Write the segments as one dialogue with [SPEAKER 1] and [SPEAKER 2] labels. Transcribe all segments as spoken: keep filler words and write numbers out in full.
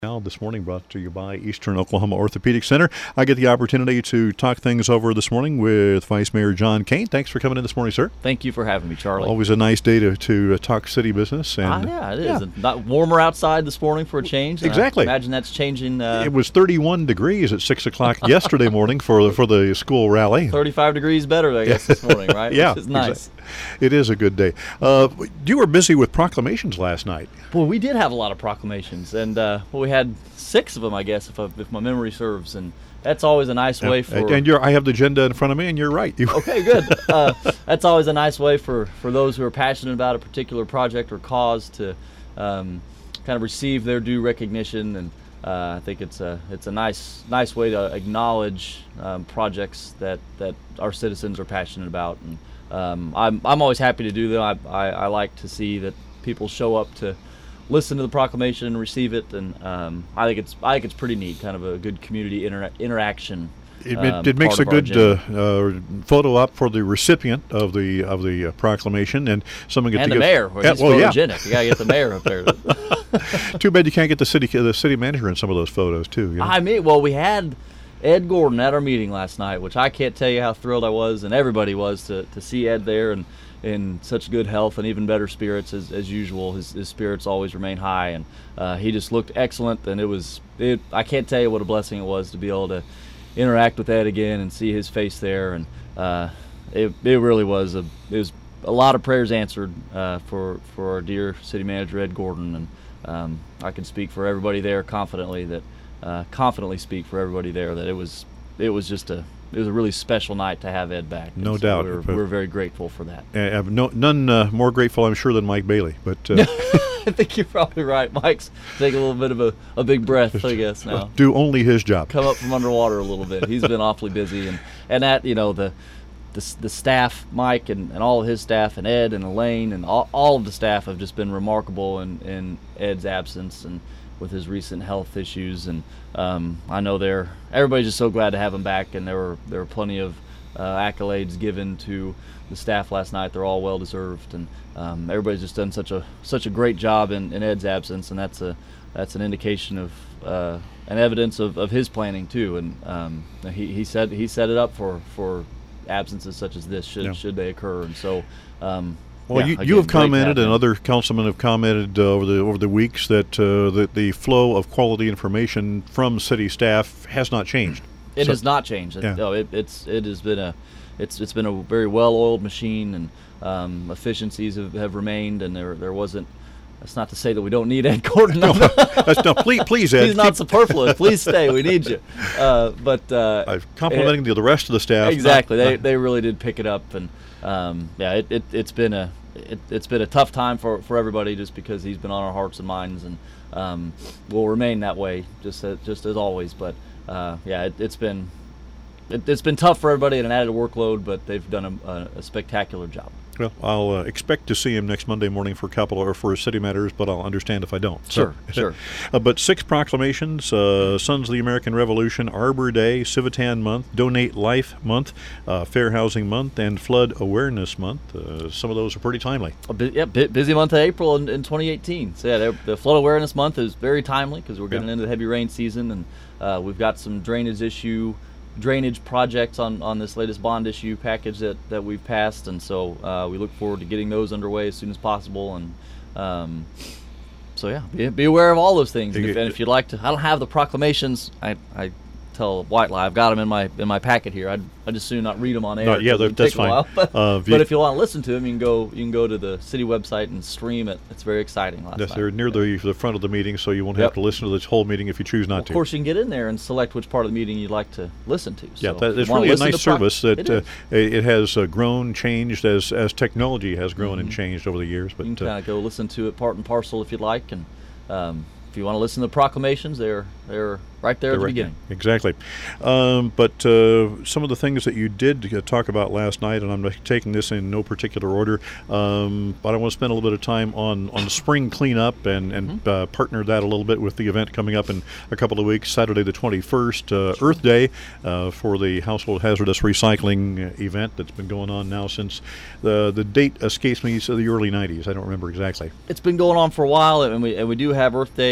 [SPEAKER 1] Now, this morning brought to you by Eastern Oklahoma Orthopedic Center. I get the opportunity to talk things over this morning with Vice Mayor John Kane. Thanks for coming in this morning, sir.
[SPEAKER 2] Thank you for having me, Charlie.
[SPEAKER 1] Always a nice day to, to uh, talk city business. And
[SPEAKER 2] ah, yeah, it is.
[SPEAKER 1] yeah.
[SPEAKER 2] And not warmer outside this morning for a change.
[SPEAKER 1] Exactly.
[SPEAKER 2] I imagine that's changing. Uh,
[SPEAKER 1] it was thirty-one degrees at six o'clock yesterday morning for the, for the school rally.
[SPEAKER 2] thirty-five degrees better, I guess, this morning, right?
[SPEAKER 1] Yeah.
[SPEAKER 2] Which is nice.
[SPEAKER 1] Exactly. It is a good day. Uh, you were busy with proclamations last night.
[SPEAKER 2] Well, we did have a lot of proclamations, and uh, well, we had six of them, I guess, if, I, if my memory serves, and that's always a nice way
[SPEAKER 1] yeah.
[SPEAKER 2] for.
[SPEAKER 1] And you're, I have the agenda in front of me, and you're right. You
[SPEAKER 2] okay, good. uh, that's always a nice way for, for those who are passionate about a particular project or cause to um, kind of receive their due recognition, and uh, I think it's a it's a nice nice way to acknowledge um, projects that, that our citizens are passionate about, and um, I'm I'm always happy to do them. I, I I like to see that people show up to listen to the proclamation and receive it, and um, I think it's I think it's pretty neat, kind of a good community inter- interaction.
[SPEAKER 1] It,
[SPEAKER 2] um,
[SPEAKER 1] it makes a
[SPEAKER 2] part of
[SPEAKER 1] good uh, uh, photo op for the recipient of the of the uh, proclamation, and someone gets
[SPEAKER 2] and
[SPEAKER 1] to
[SPEAKER 2] the
[SPEAKER 1] get,
[SPEAKER 2] mayor. Well,
[SPEAKER 1] yeah,
[SPEAKER 2] he's
[SPEAKER 1] well, yeah.
[SPEAKER 2] photogenic. You gotta get the mayor up there.
[SPEAKER 1] Too bad you can't get the city the city manager in some of those photos too. You know?
[SPEAKER 2] I mean, well, we had Ed Gordon at our meeting last night, which I can't tell you how thrilled I was, and everybody was to, to see Ed there and in such good health and even better spirits as, as usual. His, his spirits always remain high, and uh, he just looked excellent. And it was it, I can't tell you what a blessing it was to be able to interact with Ed again and see his face there. And uh, it it really was a it was a lot of prayers answered uh, for for our dear city manager Ed Gordon, and um, I can speak for everybody there confidently that. Uh, confidently speak for everybody there that it was it was just a it was a really special night to have Ed back.
[SPEAKER 1] No
[SPEAKER 2] so
[SPEAKER 1] doubt.
[SPEAKER 2] We're, we're very grateful for that.
[SPEAKER 1] Uh, no, none uh, more grateful, I'm sure, than Mike Bailey. But uh,
[SPEAKER 2] I think you're probably right. Mike's taking a little bit of a, a big breath, I guess, now.
[SPEAKER 1] Do only his job.
[SPEAKER 2] Come up from underwater a little bit. He's been awfully busy, and and that you know the. The, the staff, Mike and, and all of his staff, and Ed and Elaine and all, all of the staff have just been remarkable in, in Ed's absence and with his recent health issues. And um, I know they're everybody's just so glad to have him back. And there were there were plenty of uh, accolades given to the staff last night. They're all well deserved, and um, everybody's just done such a such a great job in, in Ed's absence. And that's a that's an indication of uh, an evidence of, of his planning too. And um, he he said he set it up for for. absences such as this should
[SPEAKER 1] yeah.
[SPEAKER 2] should they occur, and so um,
[SPEAKER 1] well
[SPEAKER 2] yeah,
[SPEAKER 1] you,
[SPEAKER 2] again,
[SPEAKER 1] you have commented and
[SPEAKER 2] him.
[SPEAKER 1] other councilmen have commented uh, over the over the weeks that uh, that the flow of quality information from city staff has not changed.
[SPEAKER 2] It
[SPEAKER 1] so,
[SPEAKER 2] has not changed.
[SPEAKER 1] Yeah.
[SPEAKER 2] No, it, it's it has been a it's it's been a very well-oiled machine, and um, efficiencies have, have remained, and there there wasn't. That's not to say that we don't need Ed Gordon.
[SPEAKER 1] no, that's, no, please, please, Ed.
[SPEAKER 2] He's not superfluous. Please stay. We need you. Uh, but uh,
[SPEAKER 1] I'm complimenting the, the rest of the staff.
[SPEAKER 2] Exactly.
[SPEAKER 1] Not,
[SPEAKER 2] they
[SPEAKER 1] not,
[SPEAKER 2] they really did pick it up, and um, yeah, it, it it's been a it, it's been a tough time for, for everybody, just because he's been on our hearts and minds, and um, will remain that way, just as, just as always. But uh, yeah, it, it's been it, it's been tough for everybody and an added workload, but they've done a, a, a spectacular job.
[SPEAKER 1] Well, I'll uh, expect to see him next Monday morning for capital or for city matters, but I'll understand if I don't.
[SPEAKER 2] Sure,
[SPEAKER 1] so,
[SPEAKER 2] sure.
[SPEAKER 1] uh, but six proclamations: uh, Sons of the American Revolution, Arbor Day, Civitan Month, Donate Life Month, uh, Fair Housing Month, and Flood Awareness Month. Uh, some of those are pretty timely.
[SPEAKER 2] A bu- yeah, bu- busy month of April in, in twenty eighteen. So yeah, the Flood Awareness Month is very timely because we're getting
[SPEAKER 1] yeah.
[SPEAKER 2] into the heavy rain season, and uh, we've got some drainage issue. drainage projects on, on this latest bond issue package that, that we've passed, and so uh, we look forward to getting those underway as soon as possible. And um, so yeah, be, be aware of all those things. And if, and if you'd like to, I don't have the proclamations. I, I tell White Lie I've got them in my in my packet here. I'd I'd just soon not read them on air.
[SPEAKER 1] No, yeah, that, that's fine.
[SPEAKER 2] While, but,
[SPEAKER 1] uh,
[SPEAKER 2] but if you want to listen to them, you can go you can go to the city website and stream it. It's very exciting. Last
[SPEAKER 1] yes,
[SPEAKER 2] night.
[SPEAKER 1] they're near the the front of the meeting, so you won't
[SPEAKER 2] Yep.
[SPEAKER 1] have to listen to this whole meeting if you choose not
[SPEAKER 2] well,
[SPEAKER 1] to.
[SPEAKER 2] Of course, you can get in there and select which part of the meeting you'd like to listen to.
[SPEAKER 1] Yeah,
[SPEAKER 2] So
[SPEAKER 1] that,
[SPEAKER 2] if
[SPEAKER 1] it's
[SPEAKER 2] you wanna
[SPEAKER 1] really a
[SPEAKER 2] listen
[SPEAKER 1] nice
[SPEAKER 2] to proc-
[SPEAKER 1] service that
[SPEAKER 2] it
[SPEAKER 1] uh,
[SPEAKER 2] is.
[SPEAKER 1] it has uh, grown, changed as as technology has grown and changed over the years. But
[SPEAKER 2] You can
[SPEAKER 1] uh,
[SPEAKER 2] kind of go listen to it part and parcel if you'd like, and um, if you want to listen to the proclamations, they're they're right there at the
[SPEAKER 1] right,
[SPEAKER 2] beginning.
[SPEAKER 1] exactly. Um, but uh, some of the things that you did uh, talk about last night, and I'm taking this in no particular order, um, but I want to spend a little bit of time on, on spring cleanup and, and
[SPEAKER 2] Mm-hmm.
[SPEAKER 1] uh, partner that a little bit with the event coming up in a couple of weeks, Saturday the twenty-first, uh, Earth Day, uh, for the Household Hazardous Recycling event that's been going on now since the the date escapes me, so the early nineties. I don't remember exactly.
[SPEAKER 2] It's been going on for a while, and we and we do have Earth Day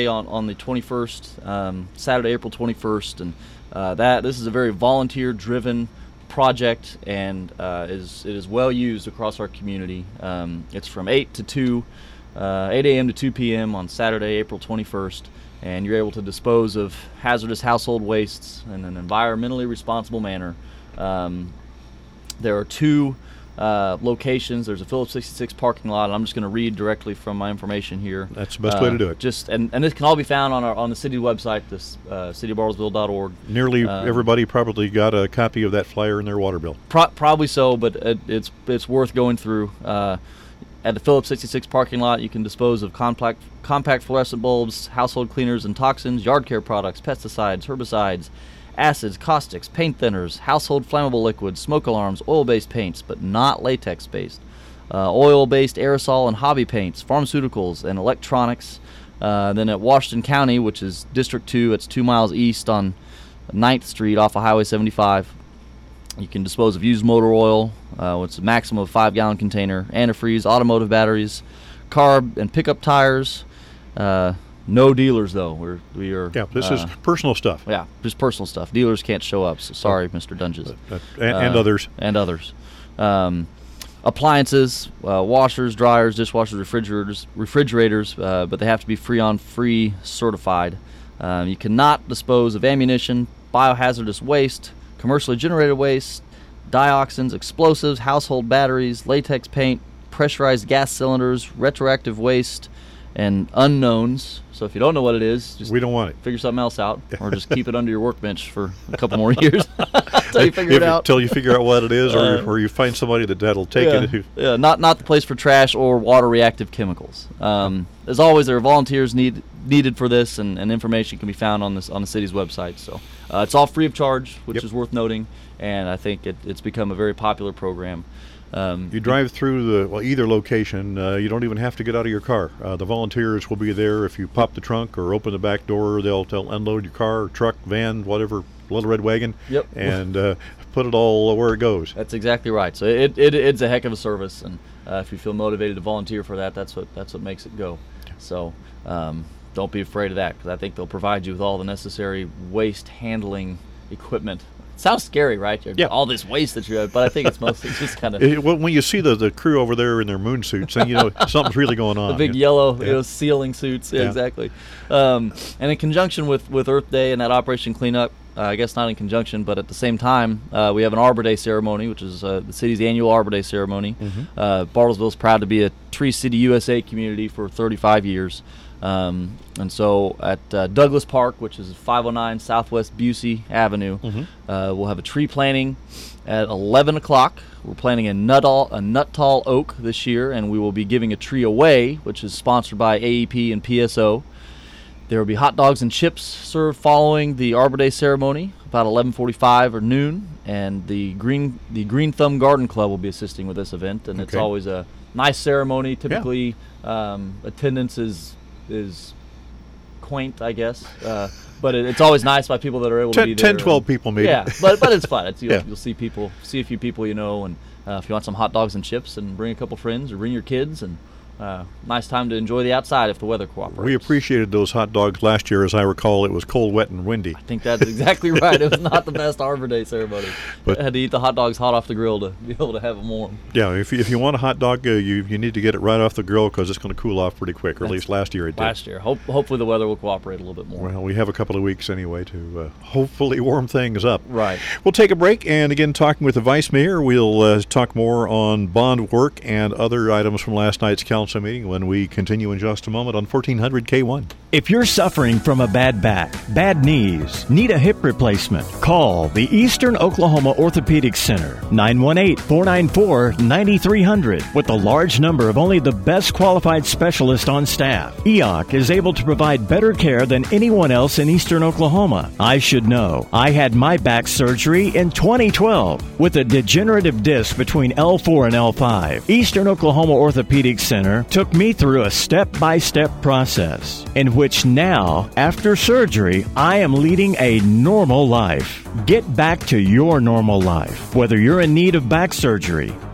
[SPEAKER 2] on, on the twenty-first, um, Saturday, April twenty-first, and uh, that this is a very volunteer-driven project, and uh, is it is well used across our community. Um, it's from eight to two, uh, eight a.m. to two p.m. on Saturday, April twenty-first, and you're able to dispose of hazardous household wastes in an environmentally responsible manner. Um, there are two uh, locations. There's a Phillips sixty-six parking lot, and I'm just going to read directly from my information here.
[SPEAKER 1] That's the best
[SPEAKER 2] uh,
[SPEAKER 1] way to do it.
[SPEAKER 2] Just and, and this can all be found on our on the city website, this uh, city of bartlesville dot org.
[SPEAKER 1] Nearly
[SPEAKER 2] um,
[SPEAKER 1] everybody probably got a copy of that flyer in their water bill.
[SPEAKER 2] Pro- probably so, but it, it's it's worth going through. Uh, at the Phillips sixty-six parking lot, you can dispose of compact compact fluorescent bulbs, household cleaners and toxins, yard care products, pesticides, herbicides, acids, caustics, paint thinners, household flammable liquids, smoke alarms, oil-based paints, but not latex-based, uh, oil-based aerosol and hobby paints, pharmaceuticals, and electronics. Uh, then at Washington County, which is District two, it's two miles east on ninth Street off of Highway seventy-five. You can dispose of used motor oil, uh, it's a maximum of five-gallon container, antifreeze, automotive batteries, carb and pickup tires. Uh, no dealers, though. We're, we are.
[SPEAKER 1] Yeah, this
[SPEAKER 2] uh,
[SPEAKER 1] is personal stuff.
[SPEAKER 2] Yeah, just personal stuff. Dealers can't show up. So sorry, oh. Mister Dunges.
[SPEAKER 1] Uh, and, and uh, others.
[SPEAKER 2] And others. Um, appliances, uh, washers, dryers, dishwashers, refrigerators, refrigerators, uh, but they have to be Freon free certified. Um, you cannot dispose of ammunition, biohazardous waste, commercially generated waste, dioxins, explosives, household batteries, latex paint, pressurized gas cylinders, retroactive waste, and unknowns. So if you don't know what it is, just
[SPEAKER 1] we don't want it.
[SPEAKER 2] Figure something else out, or just keep it under your workbench for a couple more years until you figure
[SPEAKER 1] if,
[SPEAKER 2] it out.
[SPEAKER 1] Until you figure out what it is, or,
[SPEAKER 2] uh,
[SPEAKER 1] or you find somebody that that'll take
[SPEAKER 2] yeah,
[SPEAKER 1] it.
[SPEAKER 2] Yeah, not not the place for trash or water-reactive chemicals. Um, as always, there are volunteers need, needed for this, and, and information can be found on this on the city's website. So uh, it's all free of charge, which
[SPEAKER 1] yep.
[SPEAKER 2] is worth noting, and I think it, it's become a very popular program. Um,
[SPEAKER 1] you drive through the well, either location, uh, you don't even have to get out of your car. Uh, the volunteers will be there. If you pop the trunk or open the back door, they'll, they'll unload your car, truck, van, whatever, little red wagon,
[SPEAKER 2] yep.
[SPEAKER 1] and uh, put it all where it goes.
[SPEAKER 2] That's exactly right. So it, it it's a heck of a service, and uh, if you feel motivated to volunteer for that, that's what that's what makes it go. So um, don't be afraid of that, because I think they'll provide you with all the necessary waste handling equipment. Sounds scary, right?
[SPEAKER 1] Yeah.
[SPEAKER 2] All this waste that you have, but I think it's mostly just kind of.
[SPEAKER 1] Well, when you see the, the crew over there in their moon suits, then you know something's really going on.
[SPEAKER 2] The big
[SPEAKER 1] yeah.
[SPEAKER 2] yellow,
[SPEAKER 1] yeah.
[SPEAKER 2] you know, sealing suits. Yeah,
[SPEAKER 1] yeah.
[SPEAKER 2] Exactly. Um, and in conjunction with, with Earth Day and that Operation Cleanup, uh, I guess not in conjunction, but at the same time, uh, we have an Arbor Day ceremony, which is uh, the city's annual Arbor Day ceremony. Mm-hmm. Uh, Bartlesville is proud to be a Tree City U S A community for thirty-five years. Um, and so at uh, Douglas Park, which is five oh nine Southwest Busey Avenue, mm-hmm. uh, we'll have a tree planting at eleven o'clock. We're planting a nut a nut tall oak this year, and we will be giving a tree away, which is sponsored by A E P and P S O. There will be hot dogs and chips served following the Arbor Day ceremony about eleven forty-five or noon, and the Green the Green Thumb Garden Club will be assisting with this event, and okay. It's always a nice ceremony. Typically, yeah. um, attendance is is quaint, I guess, uh, but it, it's always nice by people that are able
[SPEAKER 1] ten,
[SPEAKER 2] to be there.
[SPEAKER 1] ten, twelve people maybe.
[SPEAKER 2] Yeah, but but it's fun. It's, you'll,
[SPEAKER 1] yeah.
[SPEAKER 2] you'll see people, see a few people you know, and uh, if you want some hot dogs and chips, and bring a couple friends or bring your kids, and uh, nice time to enjoy the outside if the weather cooperates.
[SPEAKER 1] We appreciated those hot dogs last year. As I recall, it was cold, wet, and windy.
[SPEAKER 2] I think that's exactly right. It was not the best Arbor Day ceremony. But I had to eat the hot dogs hot off the grill to be able to have them warm.
[SPEAKER 1] Yeah, if you, if you want a hot dog, uh, you you need to get it right off the grill, because it's going to cool off pretty quick, or that's at least last year it did.
[SPEAKER 2] Last year. Hope, hopefully the weather will cooperate a little bit more.
[SPEAKER 1] Well, we have a couple of weeks anyway to uh, hopefully warm things up.
[SPEAKER 2] Right.
[SPEAKER 1] We'll take a break, and again, talking with the Vice Mayor, we'll uh, talk more on bond work and other items from last night's council meeting when we continue in just a moment on fourteen hundred K one.
[SPEAKER 3] If you're suffering from a bad back, bad knees, need a hip replacement, call the Eastern Oklahoma Orthopedic Center, nine one eight, four nine four, nine three zero zero. With a large number of only the best qualified specialists on staff, E O C is able to provide better care than anyone else in Eastern Oklahoma. I should know. I had my back surgery in twenty twelve with a degenerative disc between L four and L five. Eastern Oklahoma Orthopedic Center took me through a step-by-step process in which now, after surgery, I am leading a normal life. Get back to your normal life. Whether you're in need of back surgery,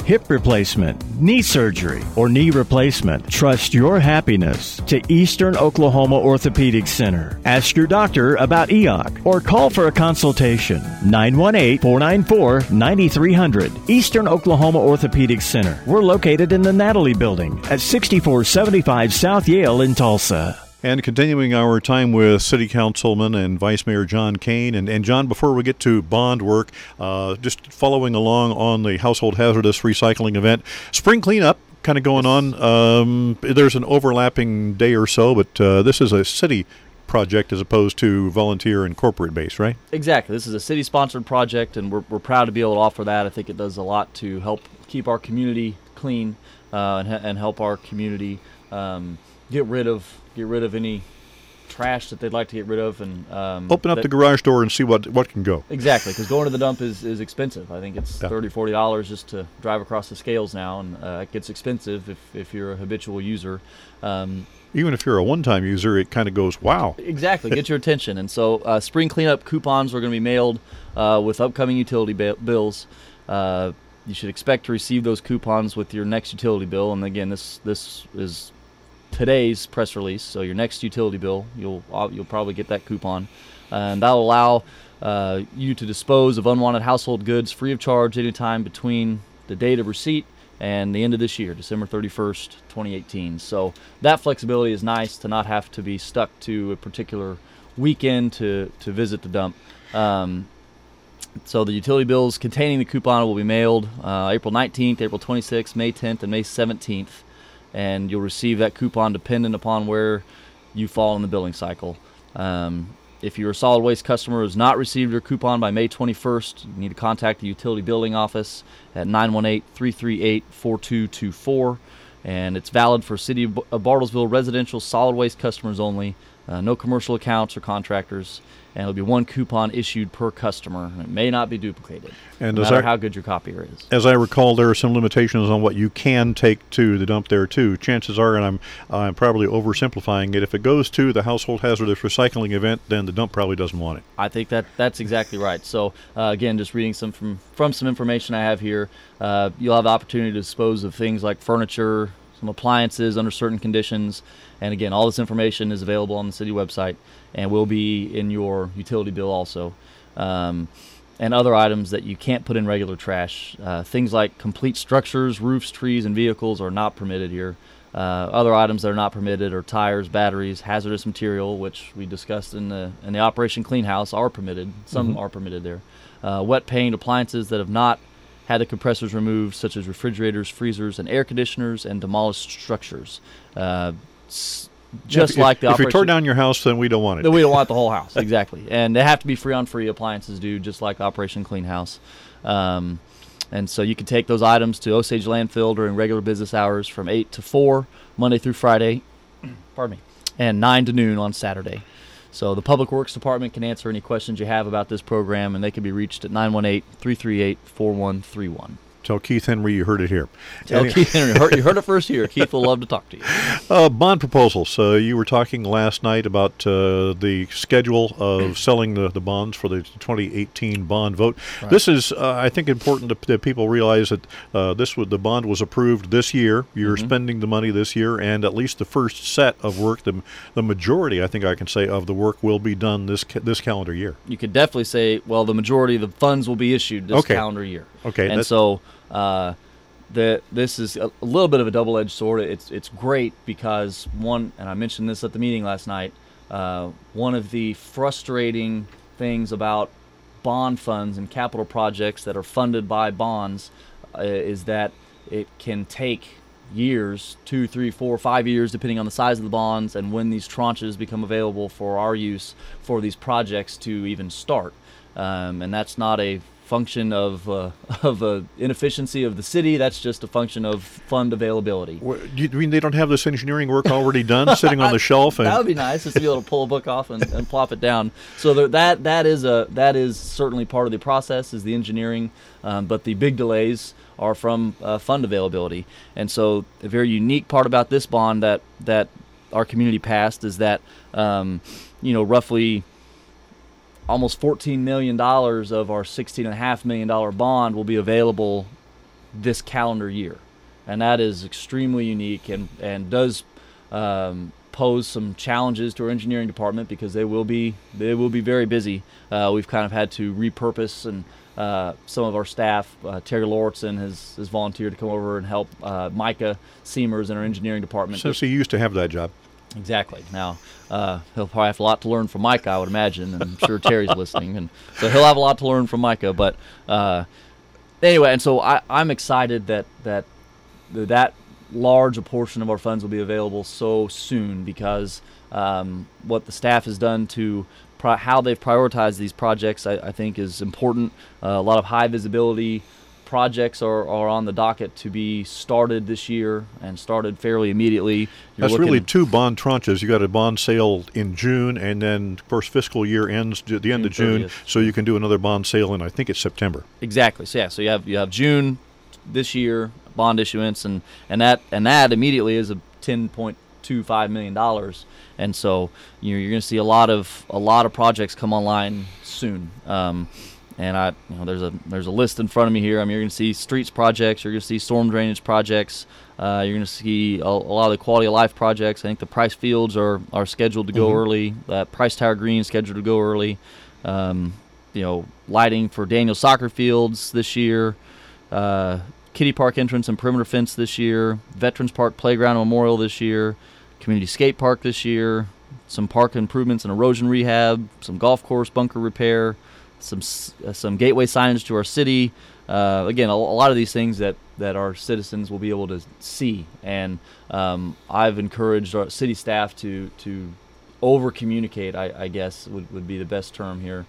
[SPEAKER 3] hip replacement, knee surgery, or knee replacement, trust your happiness to Eastern Oklahoma Orthopedic Center. Ask your doctor about E O C or call for a consultation. nine one eight, four nine four, nine three zero zero. Eastern Oklahoma Orthopedic Center. We're located in the Natalie Building at sixty-four seventy-five South Yale in Tulsa.
[SPEAKER 1] And continuing our time with City Councilman and Vice Mayor John Kane. And, and John, before we get to bond work, uh, just following along on the household hazardous recycling event, spring cleanup kind of going on. Um, there's an overlapping day or so, but uh, this is a city project as opposed to volunteer and corporate base, right?
[SPEAKER 2] Exactly. This is a city-sponsored project, and we're, we're proud to be able to offer that. I think it does a lot to help keep our community clean uh, and, and help our community um, get rid of get rid of any trash that they'd like to get rid of, and um,
[SPEAKER 1] open up
[SPEAKER 2] that,
[SPEAKER 1] the garage door and see what what can go.
[SPEAKER 2] Exactly, because going to the dump is, is expensive. I think it's
[SPEAKER 1] yeah.
[SPEAKER 2] thirty dollars, forty dollars just to drive across the scales now, and uh, it gets expensive if, if you're a habitual user. Um,
[SPEAKER 1] Even if you're a one-time user, it kind of goes, wow.
[SPEAKER 2] Exactly, get your attention. And so uh, spring cleanup coupons are going to be mailed uh, with upcoming utility ba- bills. Uh, you should expect to receive those coupons with your next utility bill. And again, this this is today's press release, so your next utility bill, you'll you'll probably get that coupon, and that'll allow uh, you to dispose of unwanted household goods free of charge anytime between the date of receipt and the end of this year, December thirty-first, twenty eighteen. So that flexibility is nice, to not have to be stuck to a particular weekend to to visit the dump. Um, so the utility bills containing the coupon will be mailed uh, April nineteenth, April twenty-sixth, May tenth, and May seventeenth. And you'll receive that coupon dependent upon where you fall in the billing cycle. Um, if you're a solid waste customer who has not received your coupon by May twenty-first, you need to contact the utility billing office at nine one eight, three three eight, four two two four. And it's valid for City of Bartlesville residential solid waste customers only, uh, no commercial accounts or contractors. And it'll be one coupon issued per customer. It may not be duplicated,
[SPEAKER 1] and
[SPEAKER 2] no matter
[SPEAKER 1] I,
[SPEAKER 2] how good your copier is.
[SPEAKER 1] As I recall, there are some limitations on what you can take to the dump there, too. Chances are, and I'm, I'm probably oversimplifying it, if it goes to the household hazardous recycling event, then the dump probably doesn't want it.
[SPEAKER 2] I think that that's exactly right. So, uh, again, just reading some from, from some information I have here, uh, you'll have the opportunity to dispose of things like furniture, some appliances under certain conditions. And again, all this information is available on the city website and will be in your utility bill also. Um, and other items that you can't put in regular trash. Uh, things like complete structures, roofs, trees, and vehicles are not permitted here. Uh, other items that are not permitted are tires, batteries, hazardous material, which we discussed in the in the Operation Clean House, are permitted. Some mm-hmm. are permitted there. Uh, wet paint, appliances that have not had the compressors removed, such as refrigerators, freezers, and air conditioners, and demolished structures. Uh, Just
[SPEAKER 1] if,
[SPEAKER 2] like the
[SPEAKER 1] if
[SPEAKER 2] operation.
[SPEAKER 1] you tore down your house, then we don't want it.
[SPEAKER 2] Then we don't want the whole house, exactly. And they have to be free on free. Appliances do, just like Operation Clean House. Um, and so you can take those items to Osage Landfill during regular business hours from eight to four, Monday through Friday, pardon me, and nine to noon on Saturday. So the Public Works Department can answer any questions you have about this program, and they can be reached at nine one eight, three three eight, four one three one.
[SPEAKER 1] Tell Keith Henry you heard it here.
[SPEAKER 2] Tell anyway. Keith Henry. You heard, you heard it first here. Keith will love to talk to you.
[SPEAKER 1] Uh, bond proposals. Uh, you were talking last night about uh, the schedule of selling the, the bonds for the twenty eighteen bond vote. Right. This is, uh, I think, important to, that people realize that uh, this was, the bond was approved this year. You're mm-hmm. spending the money this year, and at least the first set of work, the, the majority, I think I can say, of the work will be done this ca- this calendar year.
[SPEAKER 2] You could definitely say, well, the majority of the funds will be issued this
[SPEAKER 1] okay.
[SPEAKER 2] calendar year.
[SPEAKER 1] Okay.
[SPEAKER 2] And so uh, the this is a, a little bit of a double-edged sword. It's it's great because, one, and I mentioned this at the meeting last night, uh, one of the frustrating things about bond funds and capital projects that are funded by bonds uh, is that it can take years, two, three, four, five years, depending on the size of the bonds and when these tranches become available for our use for these projects to even start. Um, and that's not a function of uh, of uh, inefficiency of the city. That's just a function of fund availability.
[SPEAKER 1] Well, do you mean they don't have this engineering work already done, sitting on the shelf? And
[SPEAKER 2] that would be nice, just to be able to pull a book off and, and plop it down. So there, that that is a that is certainly part of the process, is the engineering. Um, but the big delays are from uh, fund availability. And so a very unique part about this bond that that our community passed is that um, you know roughly almost fourteen million dollars of our sixteen point five million dollars bond will be available this calendar year, and that is extremely unique and and does um, pose some challenges to our engineering department because they will be they will be very busy. Uh, we've kind of had to repurpose and. Uh, some of our staff, uh, Terry Lauritsen has, has volunteered to come over and help uh, Micah Seamers in our engineering department.
[SPEAKER 1] Since he used to have that job.
[SPEAKER 2] Exactly. Now, uh, he'll probably have a lot to learn from Micah, I would imagine, and I'm sure Terry's listening. And so he'll have a lot to learn from Micah. But uh, anyway, and so I, I'm excited that, that that large a portion of our funds will be available so soon because um, what the staff has done to how they've prioritized these projects, I, I think, is important. Uh, a lot of high visibility projects are, are on the docket to be started this year and started fairly immediately. You're
[SPEAKER 1] That's really two bond tranches. You got a bond sale in June, and then, of course, fiscal year ends at the end June of June, thirtieth. So you can do another bond sale in, I think it's September.
[SPEAKER 2] Exactly. So yeah, so you have you have June this year bond issuance, and and that and that immediately is a ten point two five million dollars. And so you know, you're going to see a lot of a lot of projects come online soon. Um, and I, you know, there's a there's a list in front of me here. I mean, you're going to see streets projects. You're going to see storm drainage projects. Uh, you're going to see a, a lot of the quality of life projects. I think the Price Fields are are scheduled to go mm-hmm. early. Uh, Price Tower Green is scheduled to go early. Um, you know, lighting for Daniel Soccer Fields this year. Uh, Kitty Park entrance and perimeter fence this year. Veterans Park Playground and Memorial this year. Community skate park this year, some park improvements and erosion rehab, some golf course bunker repair, some uh, some gateway signage to our city. Uh, again, a, a lot of these things that, that our citizens will be able to see. And um, I've encouraged our city staff to to over communicate. I, I guess would, would be the best term here.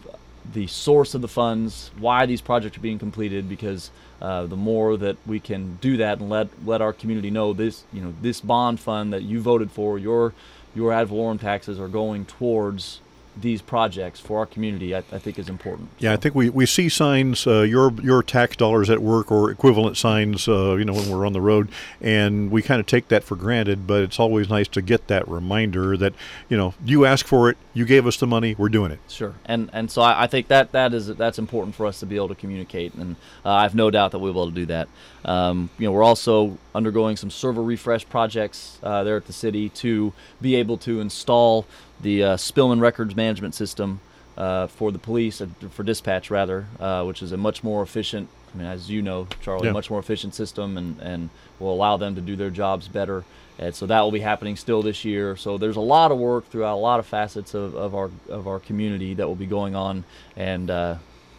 [SPEAKER 2] The source of the funds, why these projects are being completed, because uh, the more that we can do that and let let our community know this, you know, this bond fund that you voted for, your your ad valorem taxes are going towards these projects for our community, I, I think is important.
[SPEAKER 1] Yeah,
[SPEAKER 2] so.
[SPEAKER 1] I think we, we see signs, uh, your your tax dollars at work or equivalent signs, uh, you know, when we're on the road, and we kind of take that for granted, but it's always nice to get that reminder that, you know, you asked for it, you gave us the money, we're doing it.
[SPEAKER 2] Sure, and and so I, I think that that is that's important for us to be able to communicate, and uh, I have no doubt that we'll be able to do that. Um, you know, we're also undergoing some server refresh projects uh, there at the city to be able to install the uh, Spillman Records Management System uh, for the police, uh, for dispatch rather, uh, which is a much more efficient, I mean, as you know, Charlie,
[SPEAKER 1] yeah.
[SPEAKER 2] much more efficient system and, and will allow them to do their jobs better. And so that will be happening still this year. So there's a lot of work throughout a lot of facets of, of our of our community that will be going on. And uh,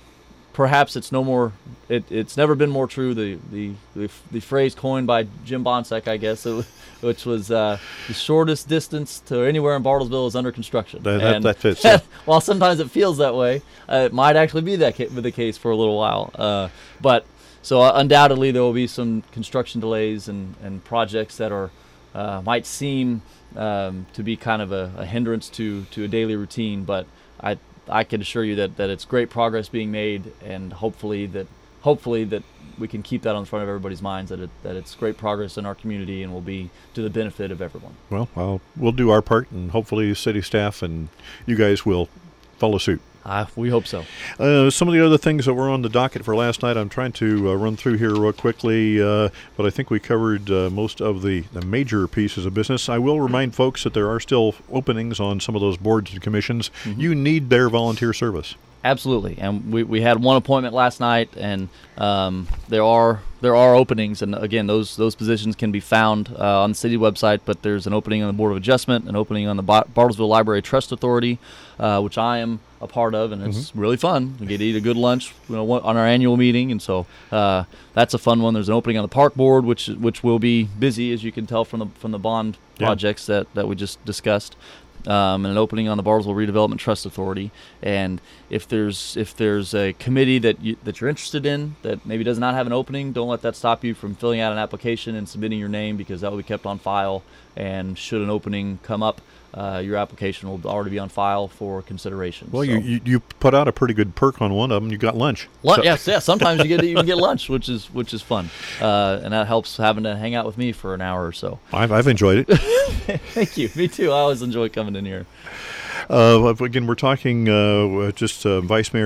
[SPEAKER 2] perhaps it's no more, it, it's never been more true, the, the, the, the phrase coined by Jim Bonsek, I guess, it, which was uh, the shortest distance to anywhere in Bartlesville is under construction.
[SPEAKER 1] That, that, that fits. Yeah.
[SPEAKER 2] While sometimes it feels that way, uh, it might actually be that ca- the case for a little while. Uh, but so uh, undoubtedly there will be some construction delays and, and projects that are uh, might seem um, to be kind of a, a hindrance to, to a daily routine. But I I can assure you that, that it's great progress being made, and hopefully that hopefully that. we can keep that on the front of everybody's minds, that it, that it's great progress in our community and will be to the benefit of everyone.
[SPEAKER 1] Well, I'll, we'll do our part, and hopefully city staff and you guys will follow suit.
[SPEAKER 2] Uh, we hope so.
[SPEAKER 1] Uh, some of the other things that were on the docket for last night, I'm trying to uh, run through here real quickly, uh, but I think we covered uh, most of the, the major pieces of business. I will remind folks that there are still openings on some of those boards and commissions. Mm-hmm. You need their volunteer service.
[SPEAKER 2] Absolutely, and we, we had one appointment last night, and um, there are there are openings, and again, those those positions can be found uh, on the city website. But there's an opening on the Board of Adjustment, an opening on the Bartlesville Library Trust Authority, uh, which I am a part of, and it's mm-hmm. really fun. We get to eat a good lunch, you know, on our annual meeting, and so uh, that's a fun one. There's an opening on the Park Board, which which will be busy, as you can tell from the from the bond yeah. projects that, that we just discussed. Um, and an opening on the Bartlesville Redevelopment Trust Authority. And if there's if there's a committee that you, that you're interested in that maybe does not have an opening, don't let that stop you from filling out an application and submitting your name, because that will be kept on file. And should an opening come up, uh, your application will already be on file for consideration.
[SPEAKER 1] Well,
[SPEAKER 2] so.
[SPEAKER 1] you, you you put out a pretty good perk on one of them. You got lunch.
[SPEAKER 2] Lunch,
[SPEAKER 1] so.
[SPEAKER 2] yes, yes. Sometimes you get to even get lunch, which is which is fun, uh, and that helps having to hang out with me for an hour or so.
[SPEAKER 1] I've I've enjoyed it.
[SPEAKER 2] Thank you. Me too. I always enjoy coming in here.
[SPEAKER 1] Uh, again, we're talking uh, just uh, Vice Mayor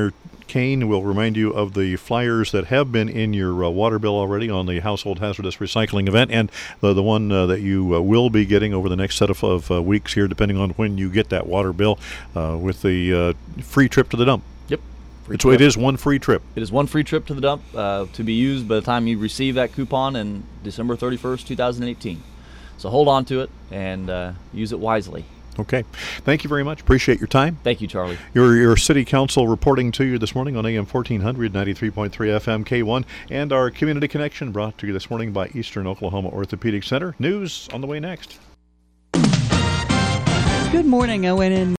[SPEAKER 1] Kane will remind you of the flyers that have been in your uh, water bill already on the Household Hazardous Recycling event, and the, the one uh, that you uh, will be getting over the next set of, of uh, weeks here, depending on when you get that water bill, uh, with the uh, free trip to the dump.
[SPEAKER 2] Yep. Free
[SPEAKER 1] It's, it is one free trip.
[SPEAKER 2] It is one free trip to the dump uh, to be used by the time you receive that coupon in December thirty-first, two thousand eighteen. So hold on to it and uh, use it wisely.
[SPEAKER 1] Okay. Thank you very much. Appreciate your time.
[SPEAKER 2] Thank you, Charlie.
[SPEAKER 1] Your, your city council reporting to you this morning on A M fourteen hundred, ninety-three point three F M K one, and our Community Connection brought to you this morning by Eastern Oklahoma Orthopedic Center. News on the way next.
[SPEAKER 4] Good morning, O N N.